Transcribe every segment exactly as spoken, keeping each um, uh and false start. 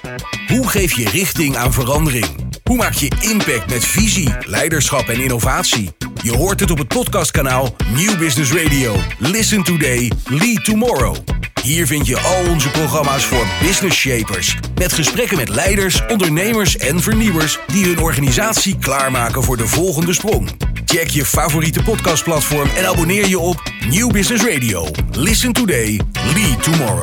Hoe geef je richting aan verandering? Hoe maak je impact met visie, leiderschap en innovatie? Je hoort het op het podcastkanaal Nieuw Business Radio. Listen today, lead tomorrow. Hier vind je al onze programma's voor business shapers. Met gesprekken met leiders, ondernemers en vernieuwers die hun organisatie klaarmaken voor de volgende sprong. Check je favoriete podcastplatform en abonneer je op Nieuw Business Radio. Listen today, lead tomorrow.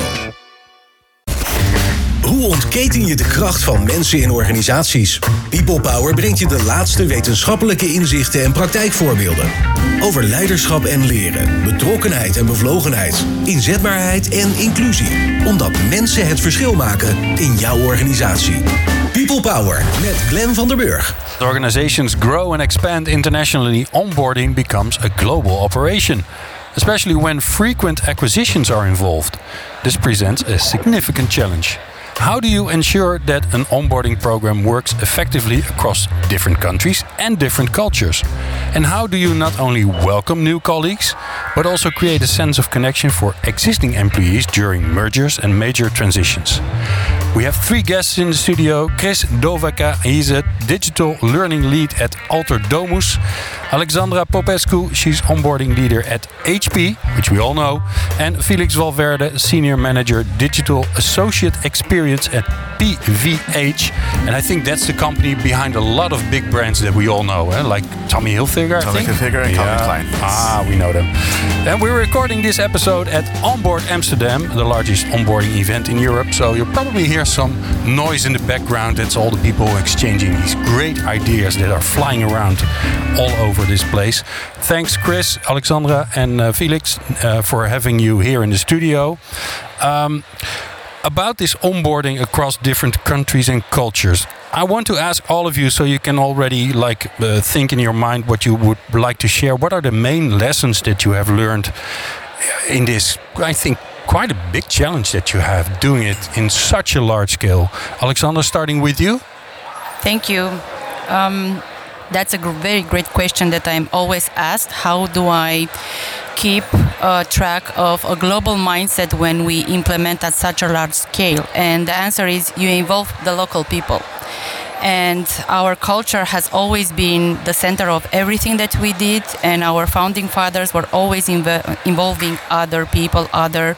Hoe ontketen je de kracht van mensen in organisaties? People Power brengt je de laatste wetenschappelijke inzichten en praktijkvoorbeelden. Over leiderschap en leren, betrokkenheid en bevlogenheid, inzetbaarheid en inclusie. Omdat mensen het verschil maken in jouw organisatie. People Power met Glenn van der Burg. As organizations grow and expand internationally, onboarding becomes a global operation, especially when frequent acquisitions are involved. This presents a significant challenge. How do you ensure that an onboarding program works effectively across different countries and different cultures? And how do you not only welcome new colleagues, but also create a sense of connection for existing employees during mergers and major transitions? We have three guests in the studio. Chris Doveka, he's a digital learning lead at Alter Domus. Alexandra Popescu, she's onboarding leader at H P, which we all know. And Felix Valverde, senior manager, digital associate experience at P V H. And I think that's the company behind a lot of big brands that we all know, eh? Like Tommy Hilfiger, I Tommy think. Hilfiger and Calvin Klein. Yes. Ah, we know them. And we're recording this episode at Onboard Amsterdam, the largest onboarding event in Europe. So you'll probably hear some noise in the background. That's all the people exchanging these great ideas that are flying around all over this place. Thanks, Chris, Alexandra, and uh, Felix uh, for having you here in the studio. Um, about this onboarding across different countries and cultures, I want to ask all of you, so you can already like uh, think in your mind what you would like to share. What are the main lessons that you have learned in this, I think, quite a big challenge that you have doing it in such a large scale? Alexandra, starting with you. Thank you. Um, that's a gr- very great question that I'm always asked. How do I keep uh, track of a global mindset when we implement at such a large scale? And the answer is you involve the local people. And our culture has always been the center of everything that we did, and our founding fathers were always inv- involving other people, other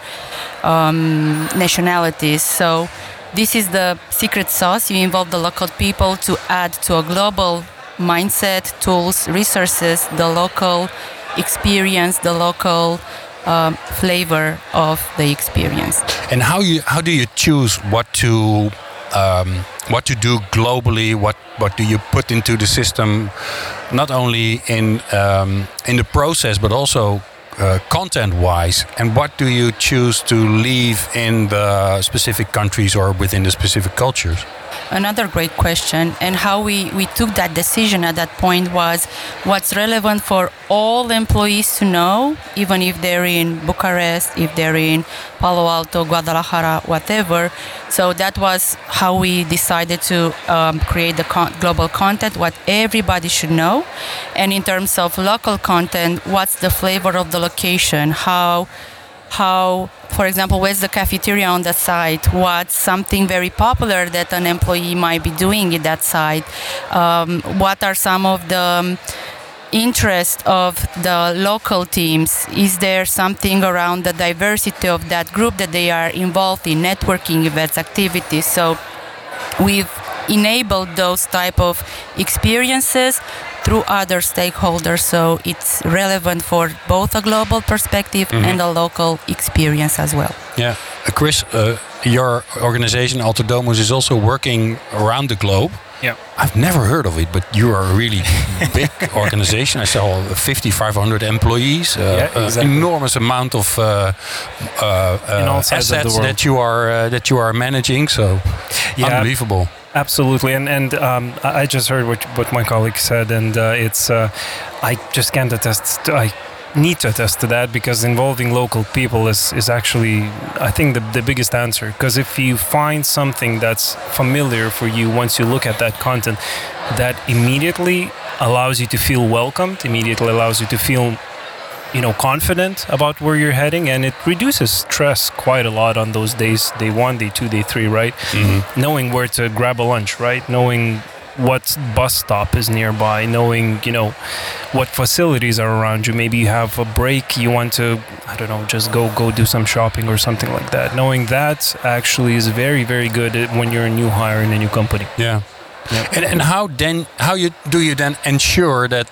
um, nationalities. So this is the secret sauce. You involve the local people to add to a global mindset, tools, resources, the local experience, the local um, flavor of the experience. And how you how do you choose what to um, what to do globally? What what do you put into the system, not only in um, in the process but also uh, content-wise? And what do you choose to leave in the specific countries or within the specific cultures? Another great question. And how we, we took that decision at that point was what's relevant for all employees to know, even if they're in Bucharest, if they're in Palo Alto, Guadalajara, whatever. So that was how we decided to um, create the con- global content, what everybody should know. And in terms of local content, what's the flavor of the location? How how, for example, where's the cafeteria on the site? What's something very popular that an employee might be doing in that site? Um, what are some of the um, interest of the local teams? Is there something around the diversity of that group that they are involved in, networking events, activities? So we've enabled those type of experiences through other stakeholders, so it's relevant for both a global perspective mm-hmm. and a local experience as well. Yeah, uh, Chris, uh, your organization Alter Domus is also working around the globe. Yeah, I've never heard of it, but you are a really big organization. I saw fifty-five hundred employees, uh, yeah, exactly. uh, enormous amount of uh, uh, uh, assets that you are uh, that you are managing. So yeah, unbelievable. Absolutely, and and um, I just heard what what my colleague said, and uh, it's uh, I just can't attest. To, I need to attest to that, because involving local people is is actually, I think, the the biggest answer. Because if you find something that's familiar for you, once you look at that content, that immediately allows you to feel welcomed, immediately allows you to feel you know, confident about where you're heading, and it reduces stress quite a lot on those days, day one, day two, day three, right? Mm-hmm. Knowing where to grab a lunch, right? Knowing what bus stop is nearby, knowing, you know, what facilities are around you. Maybe you have a break, you want to, I don't know, just go go do some shopping or something like that. Knowing that actually is very, very good when you're a new hire in a new company. Yeah. Yeah. And, and how then, how you do you then ensure that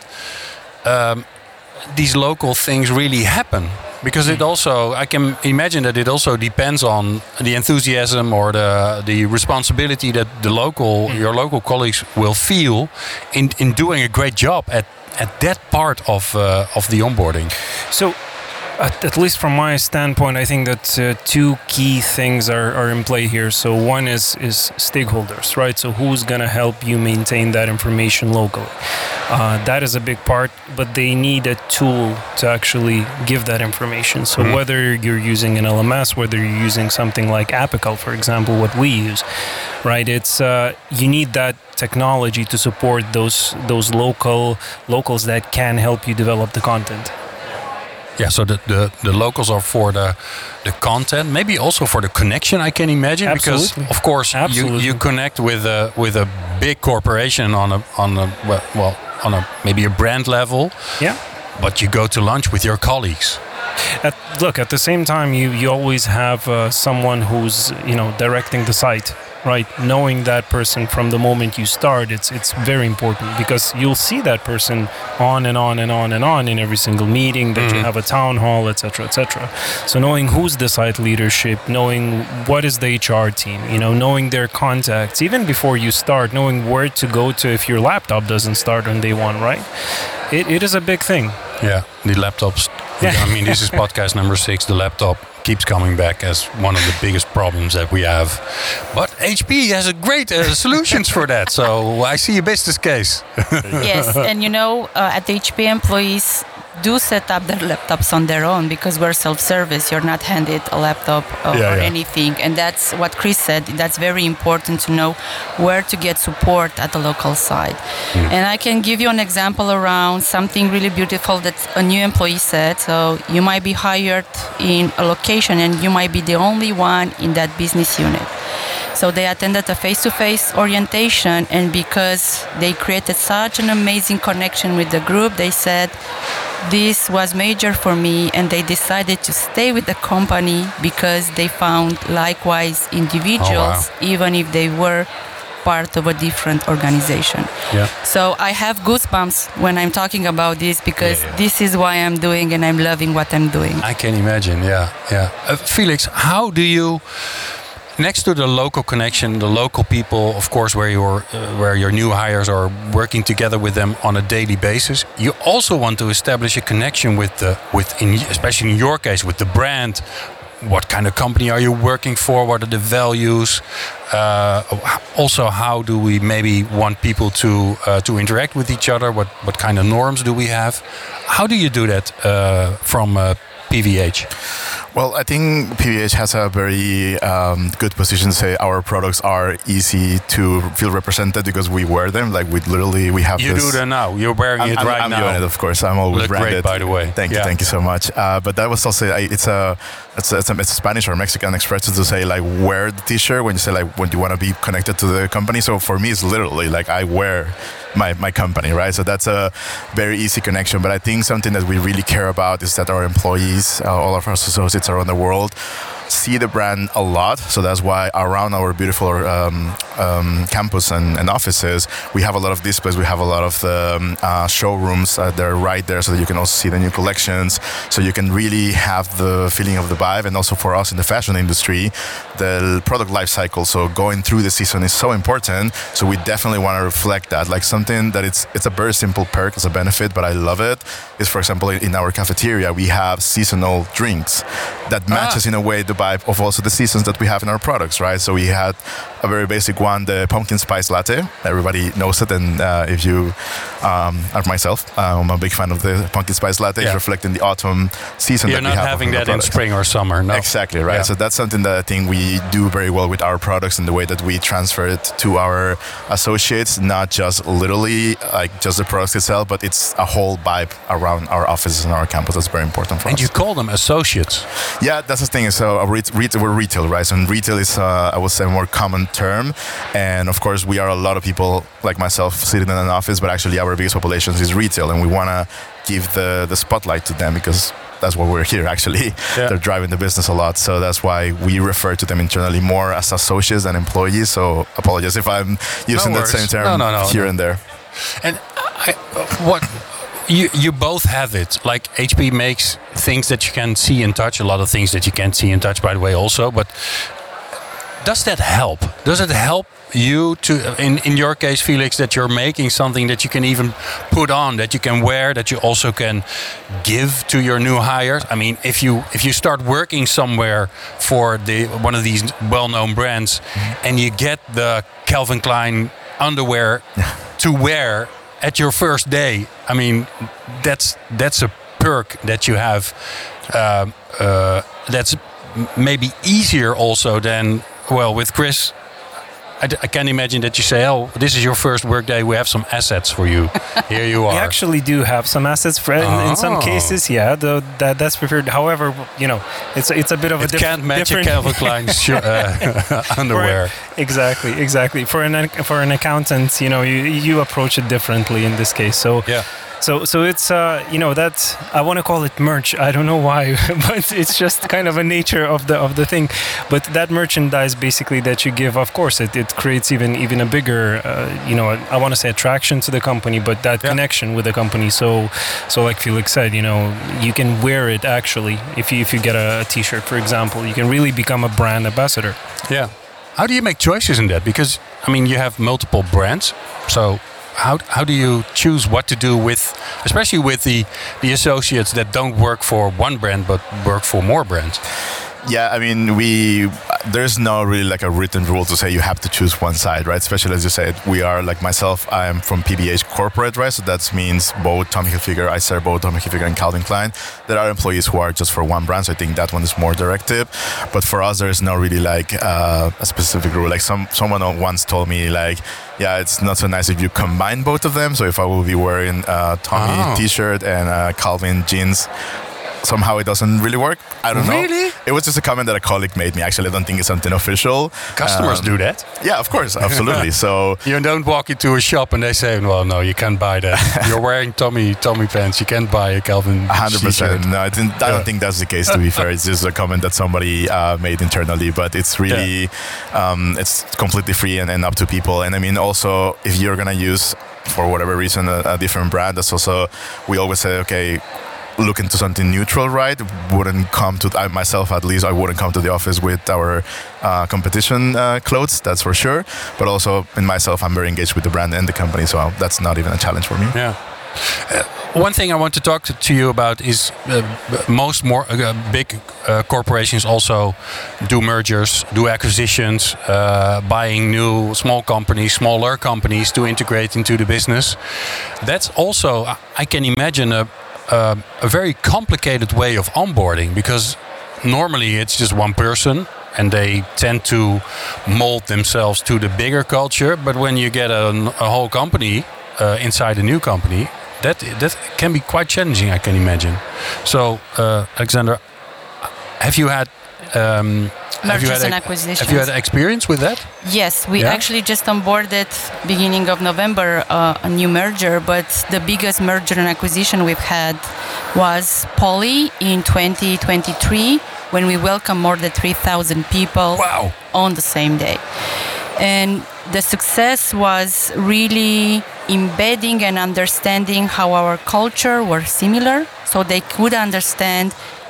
um, these local things really happen? Because it also, I can imagine that it also depends on the enthusiasm or the the responsibility that the local, your local colleagues will feel in in doing a great job at at that part of uh, of the onboarding. So, at, at least from my standpoint, I think that uh, two key things are, are in play here. So one is is stakeholders, right? So who's gonna help you maintain that information locally? Uh, that is a big part, but they need a tool to actually give that information. So mm-hmm. whether you're using an L M S, whether you're using something like Apical, for example, what we use, right? It's uh, you need that technology to support those those local locals that can help you develop the content. Yeah, so the, the, the locals are for the the content, maybe also for the connection, I can imagine. Absolutely. Because of course you, you connect with a with a big corporation on a on a well on a maybe a brand level. Yeah. But you go to lunch with your colleagues. At, look, at the same time, you, you always have uh, someone who's, you know, directing the site, right? Knowing that person from the moment you start, it's it's very important, because you'll see that person on and on and on and on in every single meeting that mm-hmm. you have a town hall, et cetera, et cetera. So knowing who's the site leadership, knowing what is the H R team, you know, knowing their contacts, even before you start, knowing where to go to if your laptop doesn't start on day one, right? It It is a big thing. Yeah, the laptops. I mean, this is podcast number six. The laptop keeps coming back as one of the biggest problems that we have. But H P has a great uh, solutions for that. So I see a business case. Yes, and you know, uh, at H P, employees do set up their laptops on their own, because we're self-service. You're not handed a laptop or, yeah, or yeah. anything. And that's what Chris said. That's very important to know where to get support at the local side. Mm. And I can give you an example around something really beautiful that a new employee said. So you might be hired in a location and you might be the only one in that business unit. So they attended a face-to-face orientation, and because they created such an amazing connection with the group, they said, this was major for me, and they decided to stay with the company because they found likewise individuals, oh, wow. even if they were part of a different organization. Yeah. So I have goosebumps when I'm talking about this, because yeah, yeah. this is why I'm doing, and I'm loving what I'm doing. I can imagine, yeah. yeah. Uh, Felix, how do you... Next to the local connection, the local people, of course, where your uh, where your new hires are working together with them on a daily basis, you also want to establish a connection with the with in, especially in your case, with the brand. What kind of company are you working for? What are the values? Uh, also, how do we maybe want people to uh, to interact with each other? What what kind of norms do we have? How do you do that uh, from uh, P V H? Well, I think P V H has a very um, good position to say our products are easy to feel represented because we wear them. Like we literally, we have you this... You do that now. You're wearing I'm, it I'm, right I'm now. doing it, of course. I'm always Look branded. Great, by the way. Thank yeah. you, thank you so much. Uh, but that was also, it's a, it's a, it's a, it's a Spanish or Mexican expression to say like wear the t-shirt when you say like when you want to be connected to the company. So for me, it's literally like I wear my, my company, right? So that's a very easy connection. But I think something that we really care about is that our employees, uh, all of our associates around the world, see the brand a lot. So that's why around our beautiful um, um, campus and, and offices, we have a lot of displays. We have a lot of um, uh, showrooms. Uh, they're right there so that you can also see the new collections. So you can really have the feeling of the vibe. And also for us in the fashion industry, the product life cycle. So going through the season is so important. So we definitely want to reflect that. Like something that it's it's a very simple perk as a benefit, but I love it, is for example, in our cafeteria, we have seasonal drinks that matches ah. in a way the vibe of also the seasons that we have in our products, right? So we had a very basic one, the pumpkin spice latte. Everybody knows it, and uh, if you um, are myself, uh, I'm a big fan of the pumpkin spice latte. Yeah. It's reflecting the autumn season. You're that not we have having that products. in spring or summer, no? Exactly, right. Yeah. So that's something that I think we do very well with our products and the way that we transfer it to our associates, not just literally like just the products itself, but it's a whole vibe around our offices and our campus. That's very important for and us. And you call them associates. Yeah, that's the thing. So uh, re- re- we're retail, right? So retail is, uh, I would say, a more common term. And of course, we are a lot of people like myself sitting in an office, but actually our biggest population is retail. And we want to give the, the spotlight to them because that's why we're here, actually. Yeah. They're driving the business a lot. So that's why we refer to them internally more as associates than employees. So apologize if I'm using no that same term no, no, no, here no. and there. And I, what... You you both have it. Like H P makes things that you can see and touch, a lot of things that you can't see and touch, by the way, also. But does that help? Does it help you to, in, in your case, Felix, that you're making something that you can even put on, that you can wear, that you also can give to your new hires? I mean, if you if you start working somewhere for the one of these well-known brands, mm-hmm. and you get the Calvin Klein underwear to wear at your first day, I mean, that's that's a perk that you have. Uh, uh, that's maybe easier also than, well, with Chris. I, I can imagine that you say, "Oh, this is your first work day. We have some assets for you. Here you are." We actually do have some assets. For, in, oh. in some cases, yeah, the, that that's preferred. However, you know, it's it's a bit of it a diff- can't match different a Calvin Klein sh- uh, underwear. For, exactly, exactly. For an for an accountant, you know, you you approach it differently in this case. So yeah. So, so it's uh, you know that I want to call it merch. I don't know why, but it's just kind of a nature of the of the thing. But that merchandise, basically, that you give, of course, it, it creates even even a bigger, uh, you know, I want to say attraction to the company, but that yeah. connection with the company. So, so like Felix said, you know, you can wear it actually. If you if you get a, a T-shirt, for example, you can really become a brand ambassador. Yeah. How do you make choices in that? Because I mean, you have multiple brands, so. How how do you choose what to do with, especially with the, the associates that don't work for one brand but work for more brands? Yeah, I mean, we there's no really like a written rule to say you have to choose one side, right? Especially as you said, we are like myself. I am from P B H Corporate, right? So that means both Tommy Hilfiger, I serve both Tommy Hilfiger and Calvin Klein. There are employees who are just for one brand, so I think that one is more directive. But for us, there is no really like uh, a specific rule. Like some someone once told me, like, yeah, it's not so nice if you combine both of them. So if I will be wearing a Tommy oh. T-shirt and a Calvin jeans, somehow it doesn't really work. I don't really? know. It was just a comment that a colleague made me. Actually, I don't think it's something official. Customers um, do that. Yeah, of course, absolutely. So you don't walk into a shop and they say, "Well, no, you can't buy that. You're wearing Tommy Tommy pants. You can't buy a Calvin." one hundred percent. No, I, didn't, I yeah. don't think that's the case. To be fair, it's just a comment that somebody uh, made internally. But it's really, yeah. um, it's completely free and, and up to people. And I mean, also, if you're gonna use for whatever reason a, a different brand, that's also we always say, okay, look into something neutral, right? Wouldn't come to I, myself at least. I wouldn't come to the office with our uh, competition uh, clothes, that's for sure. But also in myself, I'm very engaged with the brand and the company, so that's not even a challenge for me. Yeah. Uh, one thing I want to talk to, to you about is uh, most more uh, big uh, corporations also do mergers, do acquisitions, uh, buying new small companies, smaller companies to integrate into the business. That's also, I can imagine, a Uh, a very complicated way of onboarding, because normally it's just one person and they tend to mold themselves to the bigger culture. But when you get a, a whole company uh, inside a new company, that that can be quite challenging, I can imagine. So, uh, Alexander, have you had um, mergers have you had and a, acquisitions? Have you had experience with that? Yes, we yeah? actually just onboarded beginning of November uh, a new merger, but the biggest merger and acquisition we've had was Poly in twenty twenty-three, when we welcomed more than three thousand people wow. on the same day. And the success was really embedding and understanding how our culture were similar, so they could understand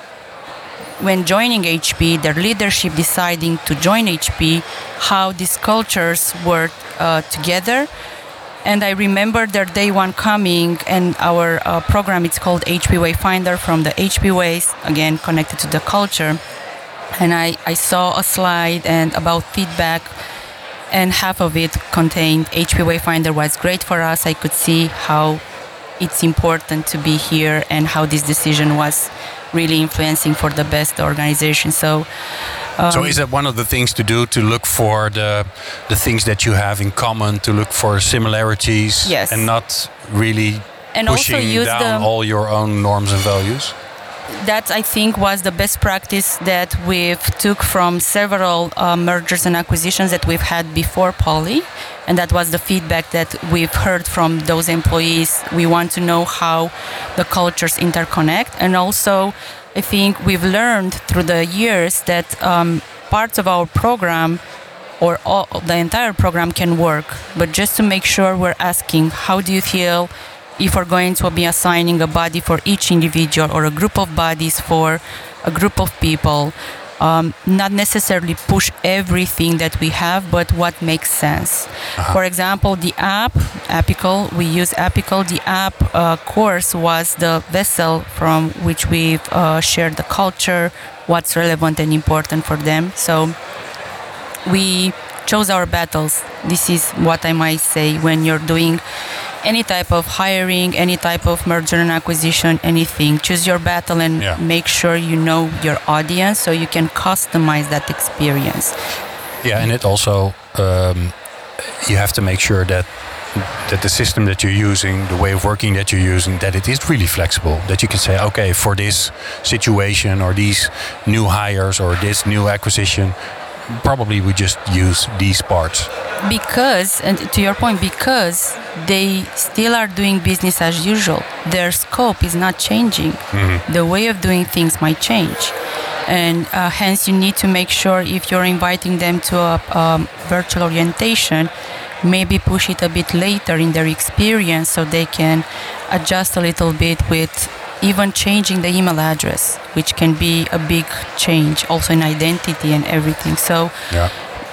when joining H P, their leadership deciding to join H P, how these cultures work uh, together. And I remember their day one coming, and our uh, program, it's called H P Wayfinder, from the H P Ways, again connected to the culture. and I, I saw a slide and about feedback, and half of it contained H P Wayfinder was great for us. I could see how it's important to be here and how this decision was really influencing for the best organization. So, um, so is that one of the things to do, to look for the the things that you have in common, to look for similarities, yes, and not really and pushing also use down the, all your own norms and values? That, I think, was the best practice that we've took from several uh, mergers and acquisitions that we've had before Poly, and that was the feedback that we've heard from those employees. We want to know how the cultures interconnect, and also I think we've learned through the years that um, parts of our program or all, the entire program can work, but just to make sure we're asking, how do you feel if we're going to be assigning a body for each individual or a group of bodies for a group of people, um, not necessarily push everything that we have, but what makes sense. Uh-huh. For example, the app, Apical, we use Apical. The app uh, course was the vessel from which we've uh, shared the culture, what's relevant and important for them. So we chose our battles. This is what I might say when you're doing any type of hiring, any type of merger and acquisition, anything. Choose your battle and yeah. make sure you know your audience so you can customize that experience. Yeah, and it also, um, you have to make sure that that the system that you're using, the way of working that you're using, that it is really flexible. That you can say, okay, for this situation or these new hires or this new acquisition, probably we just use these parts. Because, and to your point, because they still are doing business as usual. Their scope is not changing. Mm-hmm. The way of doing things might change. And uh, hence you need to make sure if you're inviting them to a um, virtual orientation, maybe push it a bit later in their experience so they can adjust a little bit with even changing the email address, which can be a big change also in identity and everything. So yeah.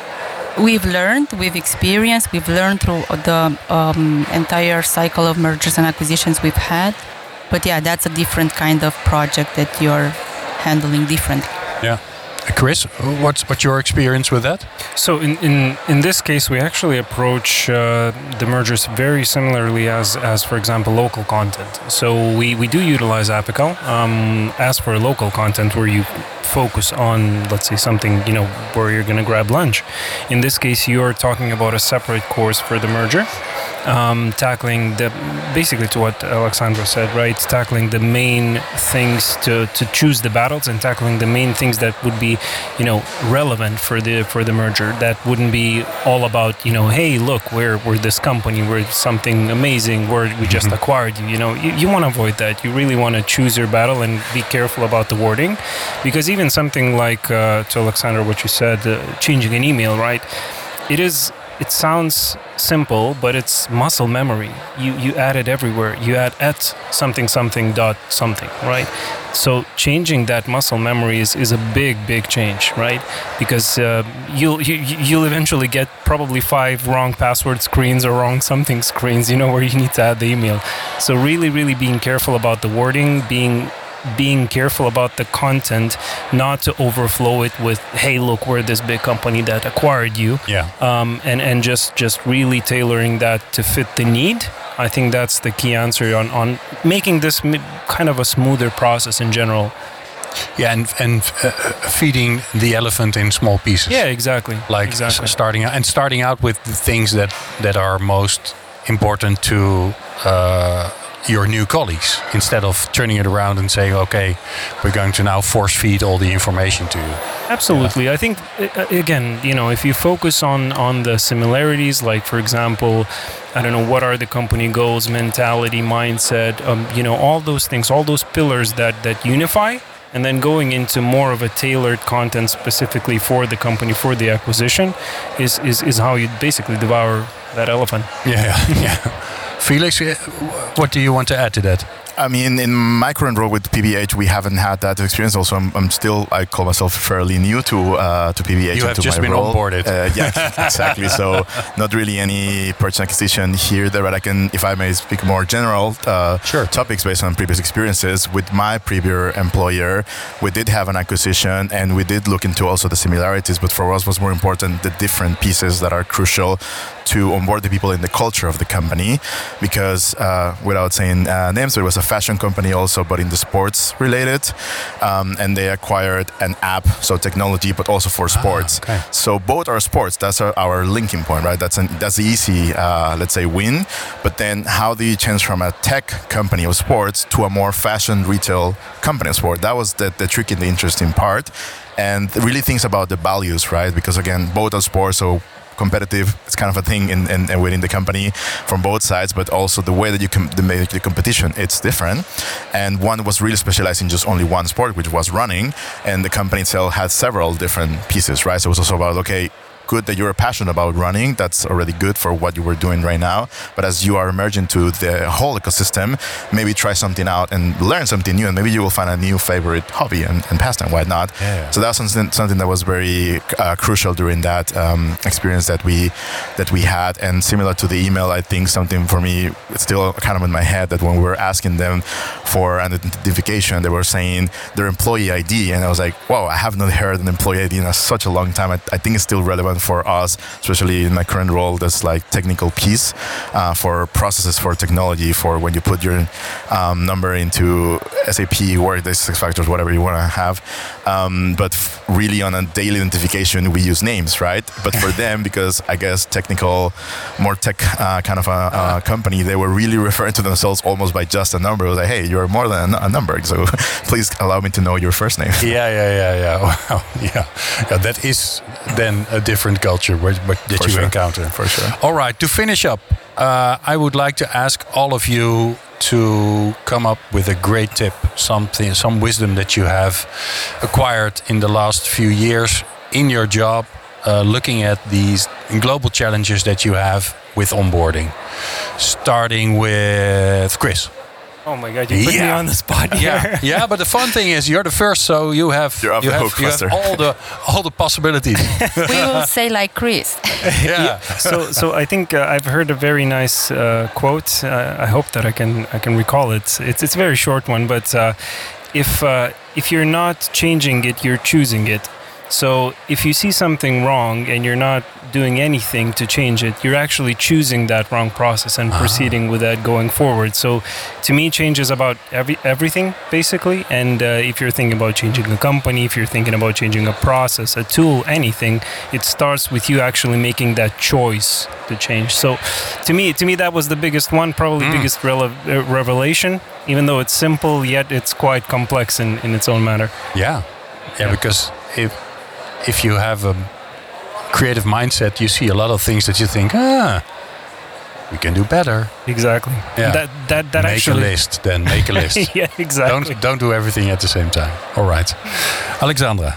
we've learned, we've experienced, we've learned through the um, entire cycle of mergers and acquisitions we've had. But yeah, that's a different kind of project that you're handling differently. Yeah. Chris, what's what's your experience with that? So in, in, in this case, we actually approach uh, the mergers very similarly as, as, for example, local content. So we, we do utilize Apical. Um, as for local content, where you focus on, let's say, something, you know, where you're going to grab lunch. In this case, you're talking about a separate course for the merger. Um, tackling the, basically to what Alexandra said, right? Tackling the main things to, to choose the battles and tackling the main things that would be, you know, relevant for the for the merger. That wouldn't be all about, you know, hey, look, we're we're this company, we're something amazing, we're, we just mm-hmm. acquired you. You know, you, you want to avoid that. You really want to choose your battle and be careful about the wording, because even something like uh, to Alexandra, what you said, uh, changing an email, right? It is. It sounds simple, but it's muscle memory. You you add it everywhere. You add at something something dot something, right? So changing that muscle memory is, is a big big change, right? Because uh, you'll you, you'll eventually get probably five wrong password screens or wrong something screens, you know, where you need to add the email. So really really being careful about the wording, being being careful about the content, not to overflow it with, hey, look, we're this big company that acquired you. Yeah. Um, and, and just, just really tailoring that to fit the need. I think that's the key answer on, on making this kind of a smoother process in general. Yeah, and and uh, feeding the elephant in small pieces. Yeah, exactly. Like exactly. starting out and starting out with the things that, that are most important to uh, your new colleagues, instead of turning it around and saying, okay, we're going to now force feed all the information to you. Absolutely. Yeah. I think, again, you know, if you focus on, on the similarities, like, for example, I don't know, what are the company goals, mentality, mindset, um, you know, all those things, all those pillars that, that unify, and then going into more of a tailored content specifically for the company, for the acquisition, is, is, is how you basically devour that elephant. Yeah, yeah. Felix, what do you want to add to that? I mean, in my current role with P B H, we haven't had that experience. Also, I'm, I'm still, I call myself fairly new to uh, to P B H. You have to just my been role. onboarded. Uh, yeah, exactly. So, not really any purchase acquisition here. There, but I can, if I may speak more general uh, sure. topics based on previous experiences with my previous employer, we did have an acquisition, and we did look into also the similarities. But for us, was more important the different pieces that are crucial to onboard the people in the culture of the company, because uh, without saying uh, names, it was a fashion company also, but in the sports related, um, and they acquired an app, so technology, but also for sports. Ah, okay. So both are sports. That's our, our linking point, right? That's an, that's the easy, uh, let's say, win. But then, how do you change from a tech company of sports to a more fashion retail company of sport? That was the, the tricky and the interesting part, and really thinks about the values, right? Because again, both are sports, so competitive, it's kind of a thing in, in, in within the company from both sides, but also the way that you can the, the competition, it's different. And one was really specialized in just only one sport, which was running, and the company itself had several different pieces, right? So it was also about, okay, good that you're passionate about running, that's already good for what you were doing right now, but as you are emerging to the whole ecosystem, maybe try something out and learn something new, and maybe you will find a new favorite hobby and, and pastime, why not? Yeah. So that was something, something that was very uh, crucial during that um, experience that we that we had. And similar to the email, I think something for me, it's still kind of in my head, that when we were asking them for an identification, they were saying their employee I D, and I was like, wow, I have not heard an employee I D in such a long time. I, I think it's still relevant for us, especially in my current role, that's like technical piece uh, for processes, for technology, for when you put your um, number into S A P, Workday, SuccessFactors, whatever you want to have. Um, but f- really on a daily identification, we use names, right? But for them, because I guess technical, more tech uh, kind of a, a company, they were really referring to themselves almost by just a number. It was like, hey, you're more than a number, so please allow me to know your first name. Yeah, yeah, yeah, yeah. Wow. yeah. yeah, that is then a different culture where, where, that for you sure. encounter. For sure. All right, to finish up, uh, I would like to ask all of you to come up with a great tip, something, some wisdom that you have acquired in the last few years in your job, uh, looking at these global challenges that you have with onboarding. Starting with Chris. Oh my God, you put yeah. me on the spot here. Yeah, yeah, but the fun thing is you're the first, so you have you're off you the have, hook, you have all the all the possibilities. We will say like Chris. yeah. yeah. So, so I think uh, I've heard a very nice uh, quote. Uh, I hope that I can I can recall it. It's it's a very short one, but uh, if uh, if you're not changing it, you're choosing it. So if you see something wrong and you're not doing anything to change it, you're actually choosing that wrong process and uh-huh. proceeding with that going forward. So to me, change is about every everything, basically. And uh, if you're thinking about changing a company, if you're thinking about changing a process, a tool, anything, it starts with you actually making that choice to change. So to me, to me, that was the biggest one, probably mm. biggest rele- uh, revelation, even though it's simple, yet it's quite complex in, in its own manner. Yeah. Yeah, yeah. Because if if you have a creative mindset, you see a lot of things that you think, ah, we can do better. Exactly. Yeah. That that that make actually. a list, then make a list. Yeah, exactly. Don't don't do everything at the same time. All right, Alexandra.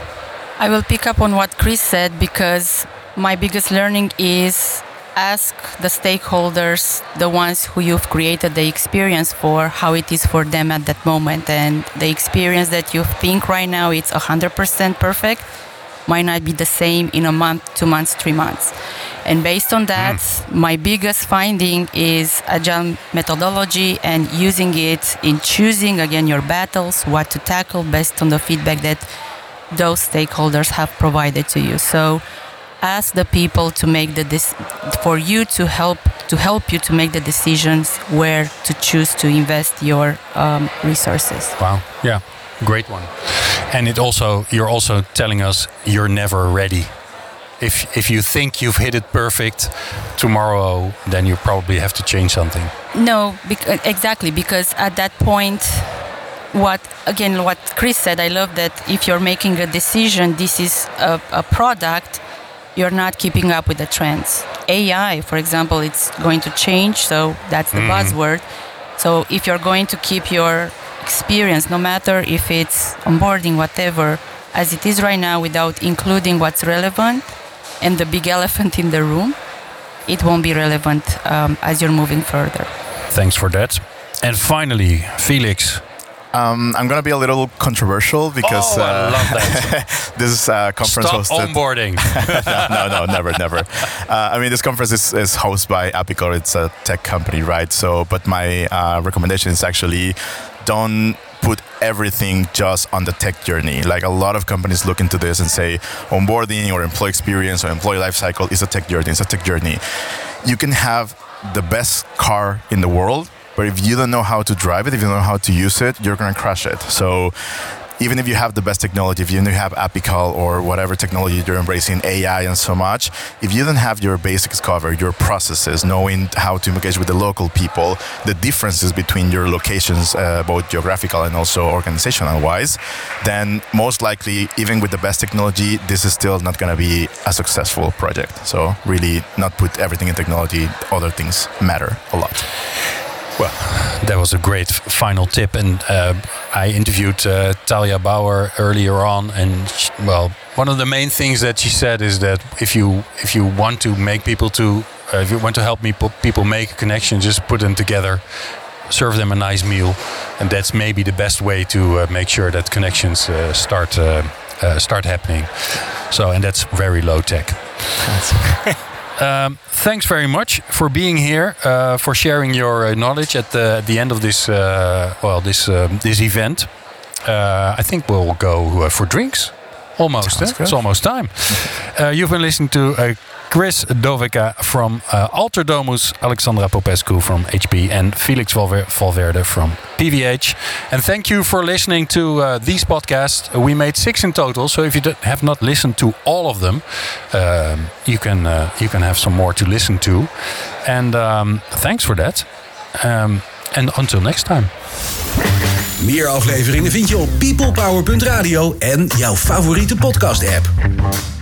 I will pick up on what Chris said, because my biggest learning is ask the stakeholders, the ones who you've created the experience for, how it is for them at that moment. And the experience that you think right now it's one hundred percent perfect might not be the same in a month, two months, three months. And based on that, mm. my biggest finding is agile methodology and using it in choosing, again, your battles, what to tackle based on the feedback that those stakeholders have provided to you. So ask the people to make the dis- for you to help to help you to make the decisions where to choose to invest your um, resources. Wow. Yeah. Great one. And it also, you're also telling us you're never ready. If if you think you've hit it perfect tomorrow, then you probably have to change something. No, bec- exactly, because at that point, what again, what Chris said, I love that if you're making a decision, this is a, a product, you're not keeping up with the trends. A I, for example, it's going to change, so that's the mm. buzzword. So if you're going to keep your experience, no matter if it's onboarding, whatever, as it is right now, without including what's relevant and the big elephant in the room, it won't be relevant um, as you're moving further. Thanks for that. And finally, Felix. Um, I'm going to be a little controversial because oh, I uh, love that. this uh, conference Stop hosted. onboarding. no, no, no, never, never. Uh, I mean, this conference is, is hosted by Apical. It's a tech company, right? So, but my uh, recommendation is actually don't put everything just on the tech journey. Like a lot of companies look into this and say onboarding or employee experience or employee life cycle is a tech journey. It's a tech journey. You can have the best car in the world, but if you don't know how to drive it, if you don't know how to use it, you're going to crash it. So even if you have the best technology, if you have Apical or whatever technology you're embracing, A I and so much, if you don't have your basics covered, your processes, knowing how to engage with the local people, the differences between your locations, uh, both geographical and also organizational wise, then most likely, even with the best technology, this is still not going to be a successful project. So really not put everything in technology, other things matter a lot. Well, that was a great f- final tip, and uh, I interviewed uh, Talia Bauer earlier on, and she, well, one of the main things that she said is that if you if you want to make people to uh, if you want to help me p- people make a connection, just put them together, serve them a nice meal, and that's maybe the best way to uh, make sure that connections uh, start uh, uh, start happening. So, and that's very low tech. Um, thanks very much for being here, uh, for sharing your uh, knowledge at the at the end of this uh, well this uh, this event. Uh, I think we'll go uh, for drinks. Almost, eh? It's almost time. uh, you've been listening to uh, Chris Dovica from uh, Alter Domus, Alexandra Popescu from H P, and Felix Valver- Valverde from P V H. And thank you for listening to uh, these podcasts. We made six in total, so if you d- have not listened to all of them, um, you can uh, you can have some more to listen to. And um, thanks for that. Um, and until next time. Meer afleveringen vind je op peoplepower punt radio en jouw favoriete podcast-app.